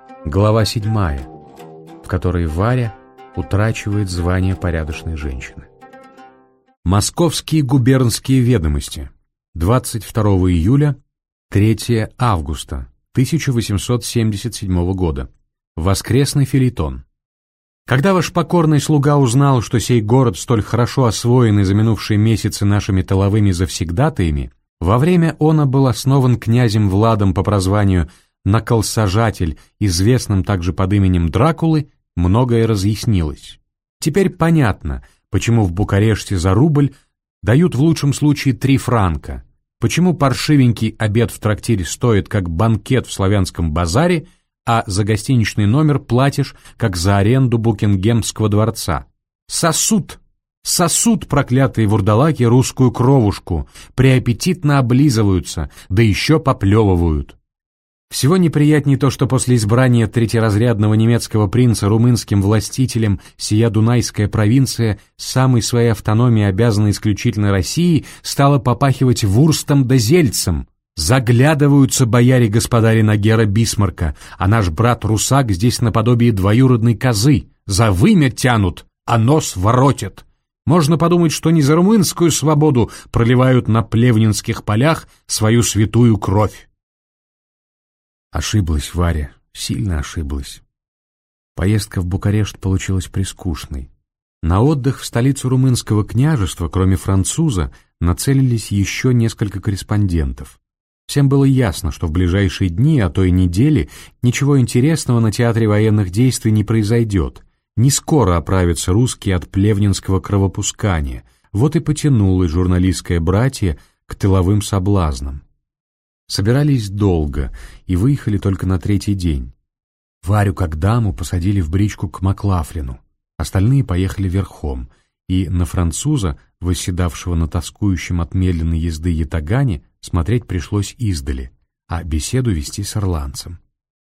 Глава 7, в которой Варя утрачивает звание порядочной женщины. Московские губернские ведомости. 22 июля, 3 августа 1877 года. Воскресный фельетон. Когда ваш покорный слуга узнал, что сей город столь хорошо освоенный за минувшие месяцы нашими тыловыми завсегдатаями, во время оно был основан князем Владом по прозванию «Наколсажатель», известным также под именем Дракулы, многое разъяснилось. Теперь понятно, почему в Букареште за рубль дают в лучшем случае 3 франка, почему паршивенький обед в трактире стоит как банкет в славянском базаре, а за гостиничный номер платишь, как за аренду Букингемского дворца. Сосут проклятые вурдалаки русскую кровушку, преаппетитно облизываются, да еще поплевывают. Всего неприятней то, что после избрания третьеразрядного немецкого принца румынским властителем сия Дунайская провинция с самой своей автономией, обязанной исключительно России, стала попахивать вурстом да зельцем. Заглядываются бояре-господари на Гера Бисмарка, а наш брат-русак здесь наподобие двоюродной козы. За вымя тянут, а нос воротят. Можно подумать, что не за румынскую свободу проливают на плевнинских полях свою святую кровь. Ошиблась Варя, сильно ошиблась. Поездка в Букарешт получилась прескучной. На отдых в столицу румынского княжества, кроме француза, нацелились еще несколько корреспондентов. Всем было ясно, что в ближайшие дни, а то и недели, ничего интересного на театре военных действий не произойдет. Не скоро оправятся русские от плевнинского кровопускания. Вот и потянулось журналистское братье к тыловым соблазнам. Собирались долго и выехали только на 3-й день. Варю как даму посадили в бричку к Маклафлину, остальные поехали верхом, и на француза, восседавшего на тоскующем от медленной езды ятагане, смотреть пришлось издали, а беседу вести с ирландцем.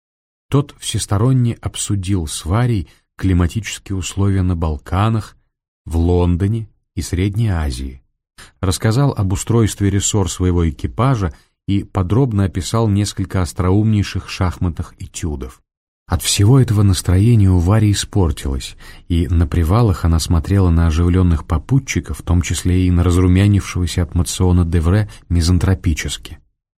Тот всесторонне обсудил с Варей климатические условия на Балканах, в Лондоне и Средней Азии, рассказал об устройстве рессор своего экипажа и подробно описал несколько остроумнейших шахматных этюдов. От всего этого настроение у Вари испортилось, и на привалах она смотрела на оживленных попутчиков, в том числе и на разрумянившегося от Мациона Девре мизантропически.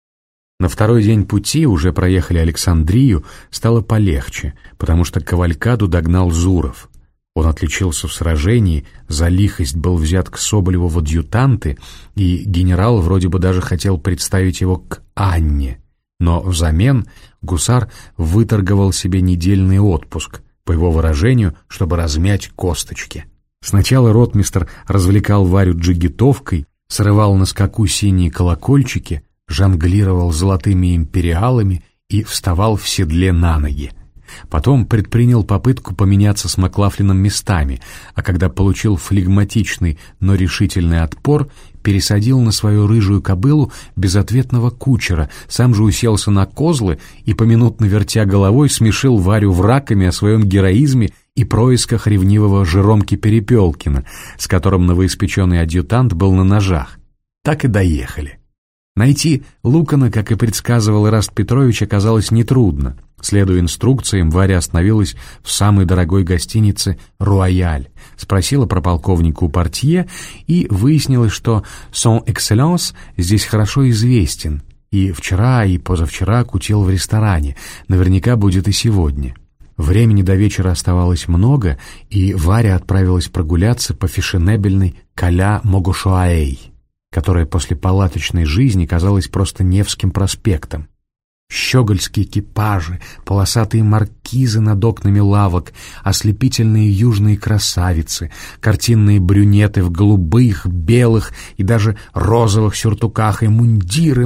На 2-й день пути, уже проехали Александрию, стало полегче, потому что кавалькаду догнал Зуров. Он отличился в сражении, за лихость был взят к Соболеву в адъютанты, и генерал вроде бы даже хотел представить его к Анне. Но взамен гусар выторговал себе недельный отпуск, по его выражению, чтобы размять косточки. Сначала ротмистр развлекал Варю джигитовкой, срывал на скаку синие колокольчики, жонглировал золотыми империалами и вставал в седле на ноги. Потом предпринял попытку поменяться с Маклафлином местами, а когда получил флегматичный, но решительный отпор, пересадил на свою рыжую кобылу безответного кучера, сам же уселся на козлы и, поминутно вертя головой, смешил Варю враками о своем героизме и происках ревнивого Жеромки Перепелкина, с которым новоиспеченный адъютант был на ножах. Так и доехали. Найти Лукана, как и предсказывал Ираст Петрович, оказалось нетрудно. Следуя инструкциям, Варя остановилась в самой дорогой гостинице «Руаяль», спросила про полковника у портье и выяснилось, что «Son Excellence» здесь хорошо известен, и вчера, и позавчера кутил в ресторане, наверняка будет и сегодня. Времени до вечера оставалось много, и Варя отправилась прогуляться по фешенебельной Каля Могушуаэй, которая после палаточной жизни казалась просто Невским проспектом. Щегольские экипажи, полосатые маркизы над окнами лавок, ослепительные южные красавицы, картинные брюнеты в голубых, белых и даже розовых сюртуках, и мундиры.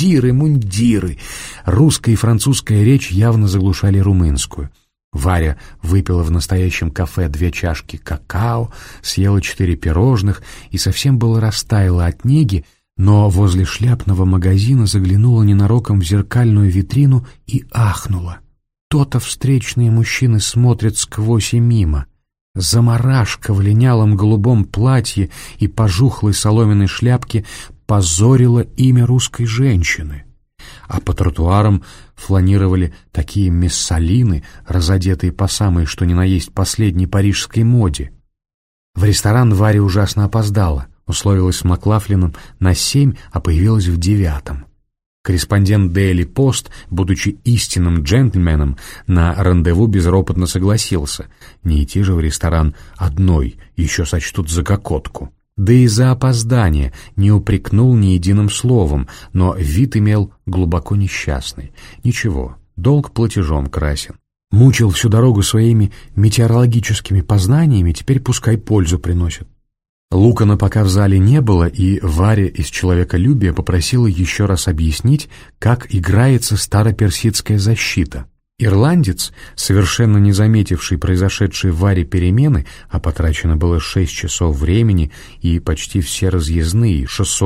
Русская и французская речь явно заглушали румынскую. Варя выпила в настоящем кафе 2 чашки какао, съела 4 пирожных и совсем было растаяла от неги, но возле шляпного магазина заглянула ненароком в зеркальную витрину и ахнула. То-то встречные мужчины смотрят сквозь и мимо. Замарашка в линялом голубом платье и пожухлой соломенной шляпке позорила имя русской женщины. а по тротуарам фланировали такие мессалины, разодетые по самой что ни на есть последней парижской моде. В ресторан Варя ужасно опоздала, условилась с Маклафлином на 7, а появилась в 9. Корреспондент Daily Post, будучи истинным джентльменом, на рандеву безропотно согласился. Не идти же в ресторан одной, еще сочтут за кокотку. Да и за опоздание не упрекнул ни единым словом, но вид имел глубоко несчастный. Ничего, долг платежом красен. Мучил всю дорогу своими метеорологическими познаниями, теперь пускай пользу приносит. Лукана пока в зале не было, и Варя из человеколюбия попросила еще раз объяснить, как играется староперсидская защита. Ирландец, совершенно не заметивший произошедшие в Варе перемены, а потрачено было 6 часов времени и почти все разъездные,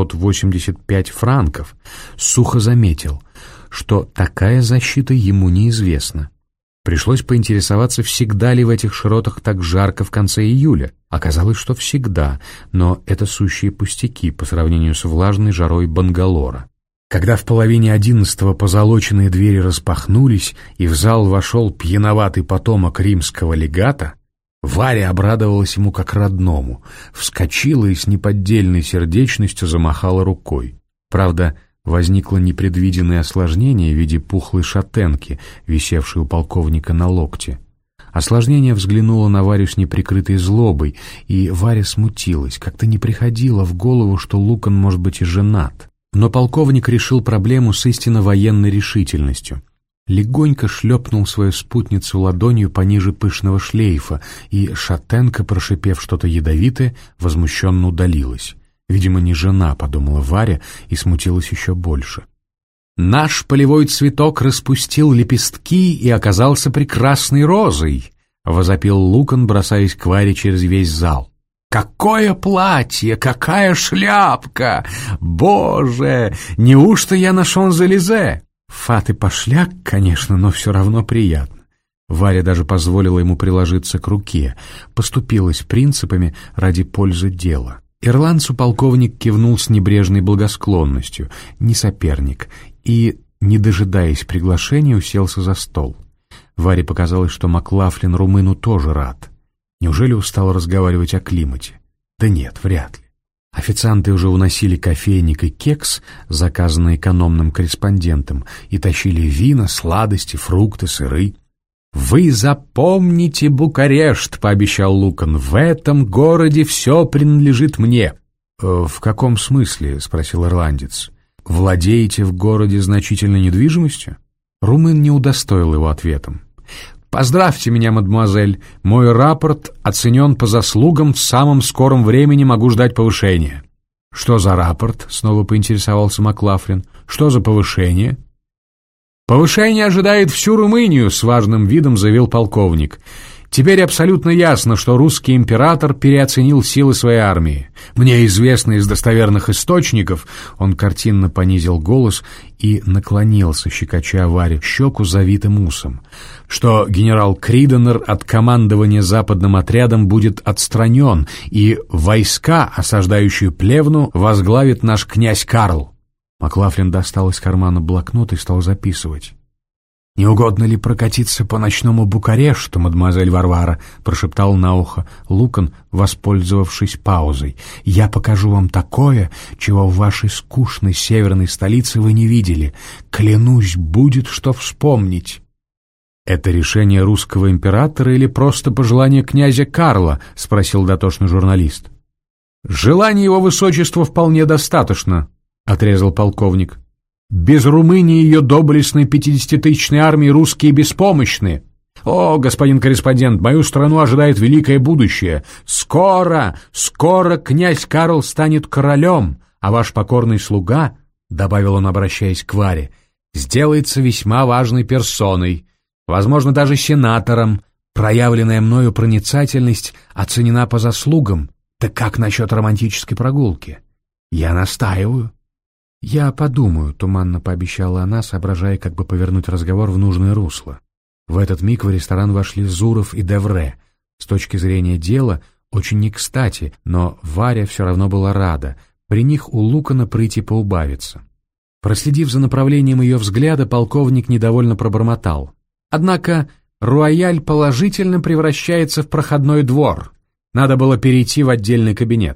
685 франков, сухо заметил, что такая защита ему неизвестна. Пришлось поинтересоваться, всегда ли в этих широтах так жарко в конце июля. Оказалось, что всегда, но это сущие пустяки по сравнению с влажной жарой Бангалора. Когда в половине 11 позолоченные двери распахнулись, и в зал вошел пьяноватый потомок римского легата, Варя обрадовалась ему как родному, вскочила и с неподдельной сердечностью замахала рукой. Правда, возникло непредвиденное осложнение в виде пухлой шатенки, висевшей у полковника на локте. Осложнение взглянуло на Варю с неприкрытой злобой, и Варя смутилась, как-то не приходило в голову, что Лукан может быть и женат. Но полковник решил проблему с истинно военной решительностью. Легонько шлепнул свою спутницу ладонью пониже пышного шлейфа, и шатенка, прошипев что-то ядовитое, возмущенно удалилась. «Видимо, не жена», — подумала Варя и смутилась еще больше. «Наш полевой цветок распустил лепестки и оказался прекрасной розой», — возопил Лукан, бросаясь к Варе через весь зал. «Какое платье! Какая шляпка! Боже! Неужто я на Шон-Зелизе?» Фат и пошляк, конечно, но все равно приятно. Варя даже позволила ему приложиться к руке, поступилась принципами ради пользы дела. Ирландцу полковник кивнул с небрежной благосклонностью, не соперник, и, не дожидаясь приглашения, уселся за стол. Варе показалось, что Маклафлин румыну тоже рад. Неужели устал разговаривать о климате? Да нет, вряд ли. Официанты уже уносили кофейник и кекс, заказанный экономным корреспондентом, и тащили вина, сладости, фрукты, сыры. «Вы запомните Букарешт», — пообещал Лукан, — «в этом городе все принадлежит мне». «В каком смысле?» — спросил ирландец. «Владеете в городе значительной недвижимостью?» Румын не удостоил его ответом. «Поздравьте меня, мадемуазель, мой рапорт оценен по заслугам, в самом скором времени могу ждать повышения». «Что за рапорт?» — снова поинтересовался Маклафлин. «Что за повышение?» «Повышение ожидает всю Румынию», — с важным видом заявил полковник. «Теперь абсолютно ясно, что русский император переоценил силы своей армии. Мне известно из достоверных источников», — он картинно понизил голос и наклонился, щекоча Варе щеку завитым усом, «что генерал Криденер от командования западным отрядом будет отстранен, и войска, осаждающие Плевну, возглавит наш князь Карл». Маклафлин достал из кармана блокнот и стал записывать. «Не угодно ли прокатиться по ночному Букарешту, мадемуазель Варвара?» — прошептал на ухо Лукан, воспользовавшись паузой. «Я покажу вам такое, чего в вашей скучной северной столице вы не видели. Клянусь, будет что вспомнить». «Это решение русского императора или просто пожелание князя Карла?» — спросил дотошный журналист. «Желание его высочества вполне достаточно», — отрезал полковник. «Без Румынии и ее доблестной 50-тысячной армии русские беспомощны. О, господин корреспондент, мою страну ожидает великое будущее. Скоро князь Карл станет королем, а ваш покорный слуга, — добавил он, обращаясь к Варе, — сделается весьма важной персоной, возможно, даже сенатором. Проявленная мною проницательность оценена по заслугам. Так как насчет романтической прогулки? Я настаиваю». «Я подумаю», — туманно пообещала она, соображая, как бы повернуть разговор в нужное русло. В этот миг в ресторан вошли Зуров и Девре. С точки зрения дела, очень не кстати, но Варя все равно была рада. При них у Лукана прыти поубавится. Проследив за направлением ее взгляда, полковник недовольно пробормотал: «Однако Руаяль положительно превращается в проходной двор. Надо было перейти в отдельный кабинет».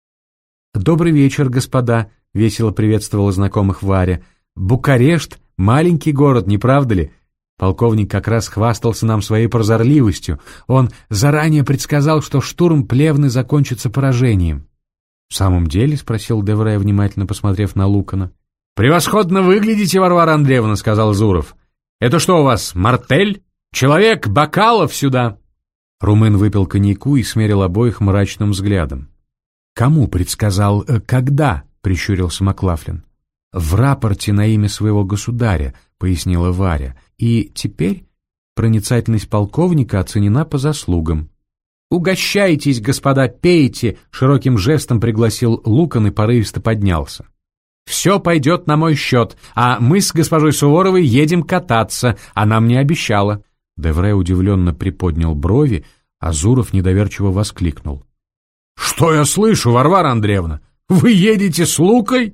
«Добрый вечер, господа», — весело приветствовала знакомых Варя. «Букарешт — маленький город, не правда ли? Полковник как раз хвастался нам своей прозорливостью. Он заранее предсказал, что штурм Плевны закончится поражением». «В самом деле?» — спросил Девре, внимательно посмотрев на Лукана. «Превосходно выглядите, Варвара Андреевна», — сказал Зуров. «Это что у вас, мартель? Человек, бокалов сюда!» Румын выпил коньяку и смерил обоих мрачным взглядом. «Кому предсказал, когда?» — прищурился Маклафлин. «В рапорте на имя своего государя», — пояснила Варя. «И теперь проницательность полковника оценена по заслугам». «Угощайтесь, господа, пейте!» — широким жестом пригласил Лукан и порывисто поднялся. «Все пойдет на мой счет, а мы с госпожой Суворовой едем кататься, она мне обещала». Девре удивленно приподнял брови, а Зуров недоверчиво воскликнул: «Что я слышу, Варвара Андреевна? Вы едете с Лукой?»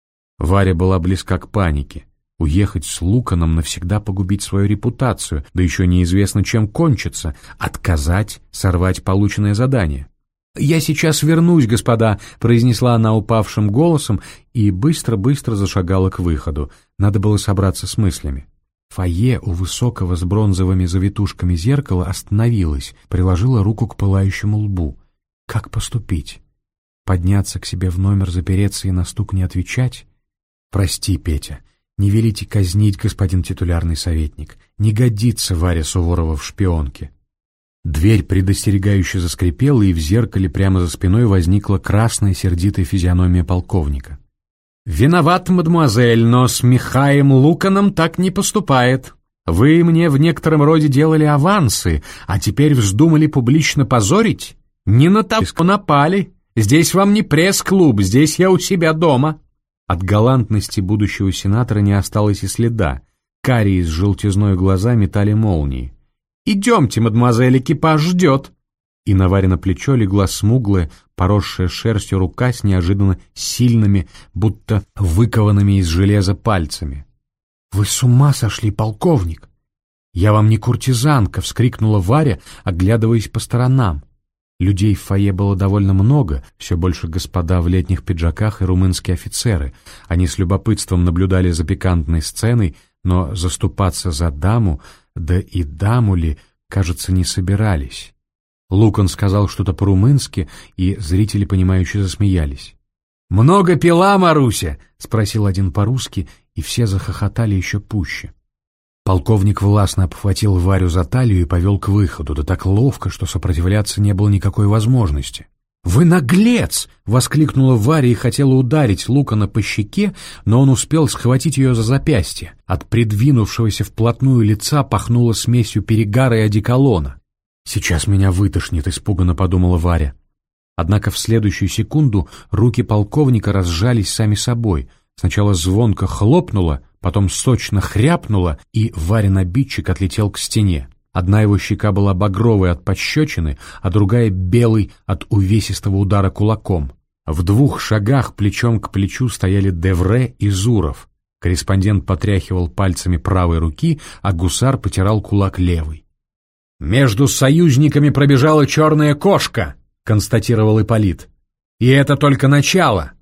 Варя была близка к панике. Уехать с Луканом, навсегда погубить свою репутацию, да еще неизвестно, чем кончится, отказать, сорвать полученное задание. «Я сейчас вернусь, господа», — произнесла она упавшим голосом и быстро-быстро зашагала к выходу. Надо было собраться с мыслями. Фойе у высокого с бронзовыми завитушками зеркала остановилась, приложила руку к пылающему лбу. Как поступить? Подняться к себе в номер, запереться и на стук не отвечать? «Прости, Петя, не велите казнить, господин титулярный советник. Не годится Варя Суворова в шпионке». Дверь предостерегающе заскрипела, и в зеркале прямо за спиной возникла красная сердитая физиономия полковника. «Виноват, мадемуазель, но с Михаем Луканом так не поступает. Вы мне в некотором роде делали авансы, а теперь вздумали публично позорить? Не на того напали. Здесь вам не пресс-клуб, здесь я у себя дома». От галантности будущего сенатора не осталось и следа. Карие с желтизной глаза метали молнии. «Идемте, мадемуазель, экипаж ждет!» И на Варино плечо легла смуглая, поросшая шерстью рука с неожиданно сильными, будто выкованными из железа пальцами. «Вы с ума сошли, полковник!» «Я вам не куртизанка!» — вскрикнула Варя, оглядываясь по сторонам. Людей в фойе было довольно много, все больше господа в летних пиджаках и румынские офицеры. Они с любопытством наблюдали за пикантной сценой, но заступаться за даму, да и даму ли, кажется, не собирались. Лукан сказал что-то по-румынски, и зрители, понимающе засмеялись. «Много пила, Маруся?» — спросил один по-русски, и все захохотали еще пуще. Полковник властно обхватил Варю за талию и повел к выходу, да так ловко, что сопротивляться не было никакой возможности. «Вы наглец!» — воскликнула Варя и хотела ударить Лукана по щеке, но он успел схватить ее за запястье. От придвинувшегося вплотную лица пахнуло смесью перегара и одеколона. «Сейчас меня вытошнит», — испуганно подумала Варя. Однако в следующую секунду руки полковника разжались сами собой. Сначала звонко хлопнуло, потом сочно хряпнуло, и Варин обидчик отлетел к стене. Одна его щека была багровой от пощечины, а другая белой от увесистого удара кулаком. В 2 шагах плечом к плечу стояли Девре и Зуров. Корреспондент потряхивал пальцами правой руки, а гусар потирал кулак левой. «Между союзниками пробежала черная кошка», — констатировал Ипполит. «И это только начало.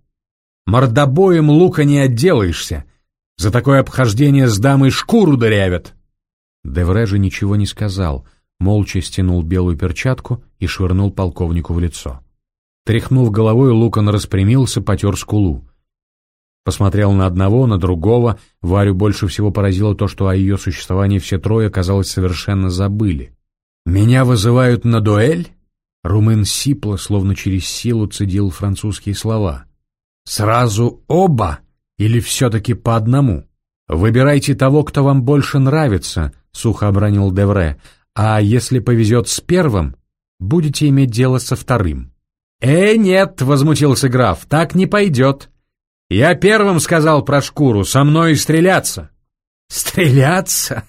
Мордобоем Лука не отделаешься. За такое обхождение с дамой шкуру дырявят». Девре же ничего не сказал, молча стянул белую перчатку и швырнул полковнику в лицо. Тряхнув головой, Лукан распрямился, потер скулу. Посмотрел на одного, на другого. Варю больше всего поразило то, что о ее существовании все трое, казалось, совершенно забыли. «Меня вызывают на дуэль?» Румын сипло, словно через силу цедил французские слова. «Сразу оба? Или все-таки по одному? Выбирайте того, кто вам больше нравится», — сухо обронил Девре. «А если повезет с первым, будете иметь дело со вторым». Нет», — возмутился граф, — «так не пойдет. Я первым сказал про шкуру, со мной стреляться». «Стреляться?»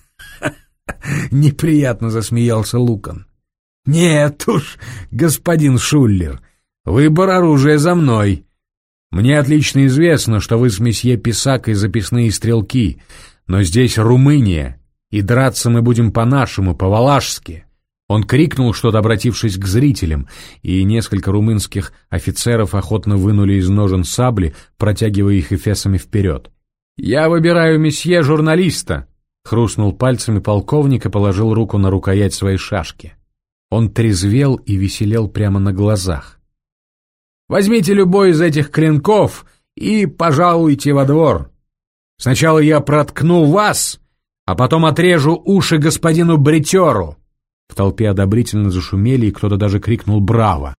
— неприятно засмеялся Лукан. «Нет уж, господин Шуллер, выбор оружия за мной. Мне отлично известно, что вы с месье Писак и записные стрелки, но здесь Румыния, и драться мы будем по-нашему, по-валашски». Он крикнул что-то, обратившись к зрителям, и несколько румынских офицеров охотно вынули из ножен сабли, протягивая их эфесами вперед. «Я выбираю месье журналиста», — хрустнул пальцами полковник и положил руку на рукоять своей шашки. Он трезвел и веселел прямо на глазах. «Возьмите любой из этих клинков и пожалуйте во двор. Сначала я проткну вас, а потом отрежу уши господину бритеру». В толпе одобрительно зашумели, и кто-то даже крикнул «Браво!».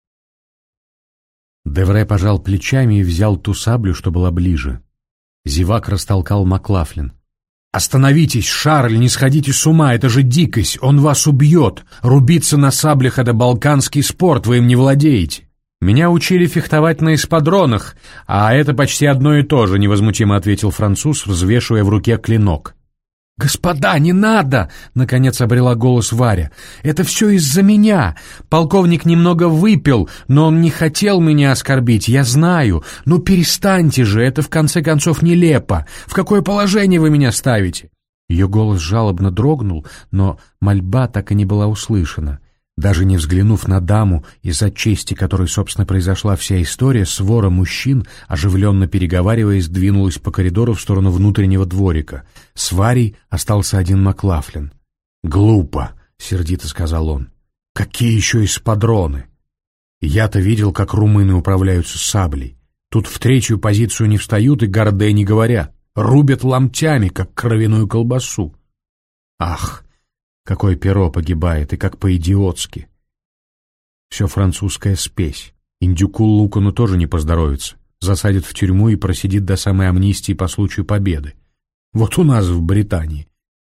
Девре пожал плечами и взял ту саблю, что была ближе. Зевак растолкал Маклафлин. «Остановитесь, Шарль, не сходите с ума, это же дикость, он вас убьет. Рубиться на саблях — это балканский спорт, вы им не владеете». «Меня учили фехтовать на эспадронах, а это почти одно и то же», — невозмутимо ответил француз, взвешивая в руке клинок. «Господа, не надо!» — наконец обрела голос Варя. «Это все из-за меня. Полковник немного выпил, но он не хотел меня оскорбить, я знаю. Ну перестаньте же, это в конце концов нелепо. В какое положение вы меня ставите?» Ее голос жалобно дрогнул, но мольба так и не была услышана. Даже не взглянув на даму, из-за чести которой, собственно, произошла вся история, свора мужчин, оживленно переговариваясь, двинулась по коридору в сторону внутреннего дворика. С Варей остался один Маклафлин. «Глупо», — сердито сказал он. «Какие еще эспадроны? Я-то видел, как румыны управляются саблей. Тут в третью позицию не встают и горде не говорят. Рубят ломтями, как кровяную колбасу. Ах! Какое перо погибает, и как по-идиотски. Все французская спесь. Индюку Лукану тоже не поздоровится. Засадит в тюрьму и просидит до самой амнистии по случаю победы. Вот у нас в Британии.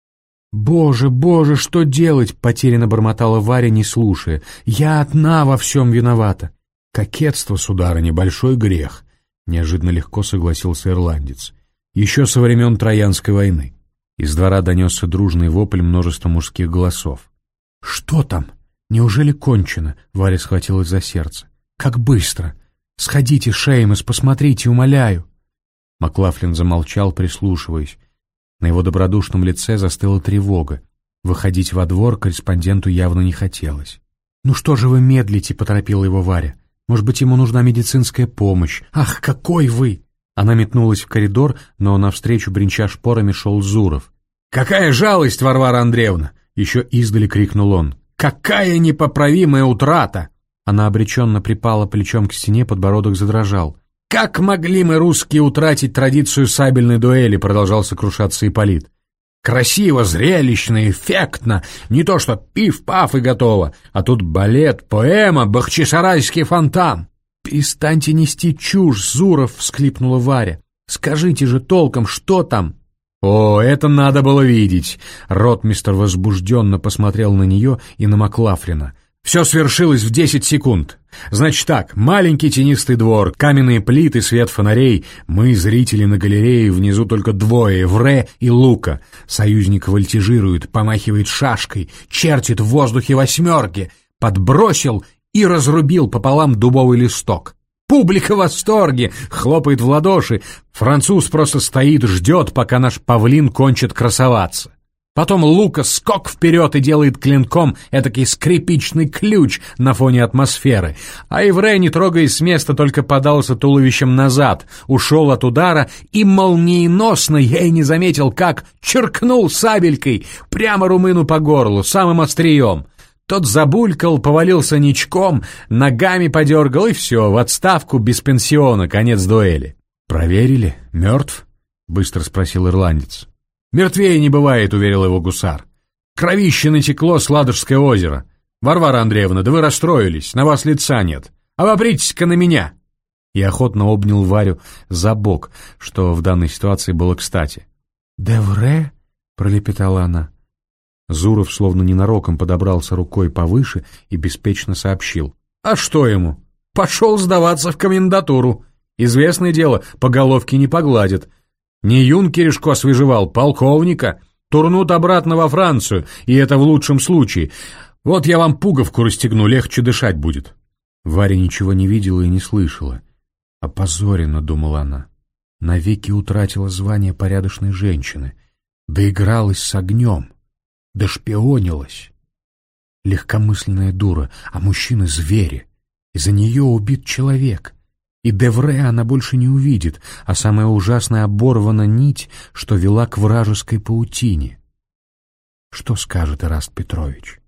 «Боже, боже, что делать?» — потерянно бормотала Варя, не слушая. «Я одна во всем виновата». «Кокетство, сударыня, большой грех», — неожиданно легко согласился ирландец. «Еще со времен Троянской войны». Из двора донесся дружный вопль множества мужских голосов. «Что там? Неужели кончено?» — Варя схватилась за сердце. «Как быстро! Сходите, Шеймас, посмотрите, умоляю!» Маклафлин замолчал, прислушиваясь. На его добродушном лице застыла тревога. Выходить во двор корреспонденту явно не хотелось. «Ну что же вы медлите?» — поторопила его Варя. «Может быть, ему нужна медицинская помощь? Ах, какой вы!» Она метнулась в коридор, но навстречу, бренча шпорами, шел Зуров. «Какая жалость, Варвара Андреевна!» — еще издали крикнул он. «Какая непоправимая утрата!» Она обреченно припала плечом к стене, подбородок задрожал. «Как могли мы, русские, утратить традицию сабельной дуэли?» — продолжал сокрушаться Ипполит. «Красиво, зрелищно, эффектно, не то что пиф-паф и готово, а тут балет, поэма, бахчисарайский фонтан». «Перестаньте нести чушь, Зуров!» — всхлипнула Варя. «Скажите же толком, что там?» «О, это надо было видеть!» Ротмистр возбужденно посмотрел на нее и на Маклафлина. «Все свершилось в 10 секунд. Значит так, маленький тенистый двор, каменные плиты, свет фонарей. Мы, зрители на галерее, внизу только двое, Эвре и Лука. Союзник вольтижирует, помахивает шашкой, чертит в воздухе восьмерки, подбросил и разрубил пополам дубовый листок. Публика в восторге, хлопает в ладоши. Француз просто стоит, ждет, пока наш павлин кончит красоваться. Потом Лука скок вперед и делает клинком этакий скрипичный ключ на фоне атмосферы. А Эвре, не трогаясь с места, только подался туловищем назад, ушел от удара и молниеносно, я и не заметил, как черкнул сабелькой прямо румыну по горлу, самым острием. Тот забулькал, повалился ничком, ногами подергал, и все, в отставку без пенсиона, конец дуэли. «Проверили? Мертв?» — быстро спросил ирландец. «Мертвее не бывает», — уверил его гусар. «Кровище натекло с Ладожское озеро. Варвара Андреевна, да вы расстроились, на вас лица нет. Обопритесь-ка на меня!» И охотно обнял Варю за бок, что в данной ситуации было кстати. «Девре?» — пролепетала она. Зуров словно ненароком подобрался рукой повыше и беспечно сообщил. «А что ему? Пошел сдаваться в комендатуру. Известное дело, по головке не погладят. Не юнкеришку освежевал, полковника. Турнут обратно во Францию, и это в лучшем случае. Вот я вам пуговку расстегну, легче дышать будет». Варя ничего не видела и не слышала. Опозорена, думала она, навеки утратила звание порядочной женщины, доигралась с огнем, дошпионилась. Легкомысленная дура, а мужчины — звери. Из-за нее убит человек. И Девре она больше не увидит, а самое ужасное — оборвана нить, что вела к вражеской паутине. Что скажет Ираст Петрович?